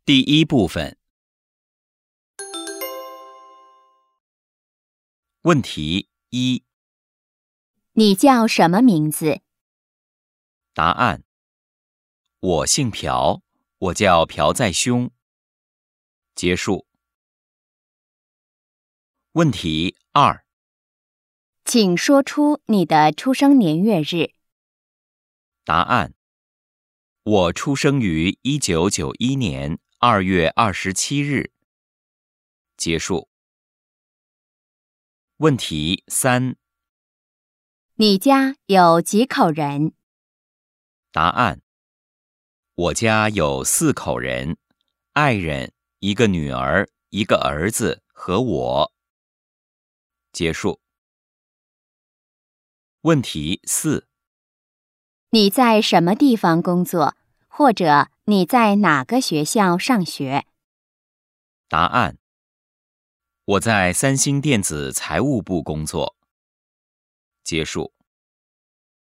第一部分。问题一： 你叫什么名字？ 答案：我姓朴，我叫朴在兄。结束。问题二： 请说出你的出生年月日。 答案：我出生于1991年2月27日。结束。问题三： 你家有几口人？ 答案：我家有4口人，爱人、1个女儿、1个儿子和我。结束。问题四： 你在什么地方工作，或者你在哪个学校上学？ 答案：我在三星电子财务部工作。结束。